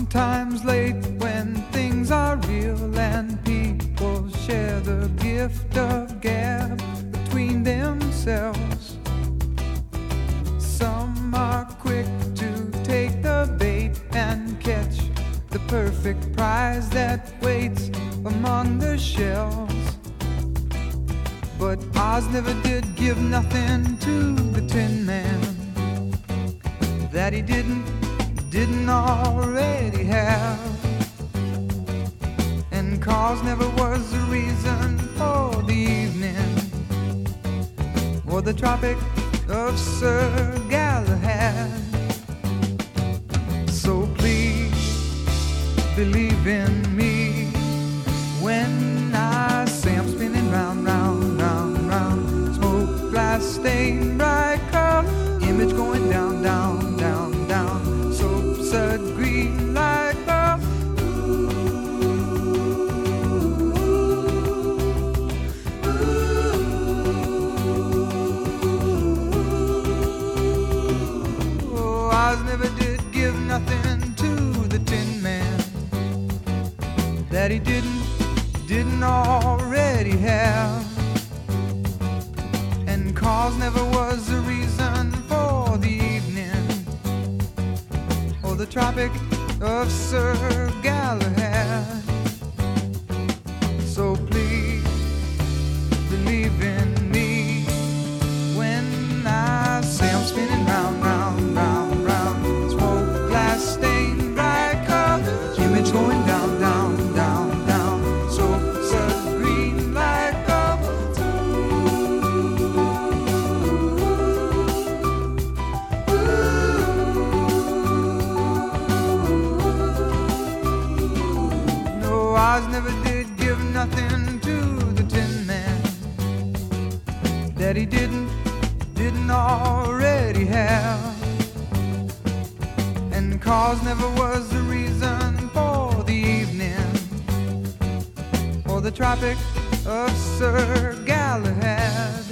Sometimes late when things are real and people share the gift of gab between themselves. Some are quick to take the bait and catch the perfect prize that waits among the shells. But Oz never did give nothing to the Tin Man that he didn't already have. And cause never was the reason for the evening or the Tropic of Sir Galahad. So please believe in me when I say I'm spinning round, round, round, round. Smoke, glass, stain, bright color, image going down, down, down, down. Soap, sud, green like pearl. Oh, Oz never did give nothing to the Tin Man that he didn't already have. And cause never was the reason for the evening or the Tropic of Sir Galahad. So please believe in me when I say I'm spinning round, round, round, round. Smoke, glass, stain, bright color, image going down, down, down, down. Soap, sud, green like gold. No, Oz never did give nothing to the Tin Man that he didn't already have. And cause never was the reason for the evening or the Tropic of Sir Galahad.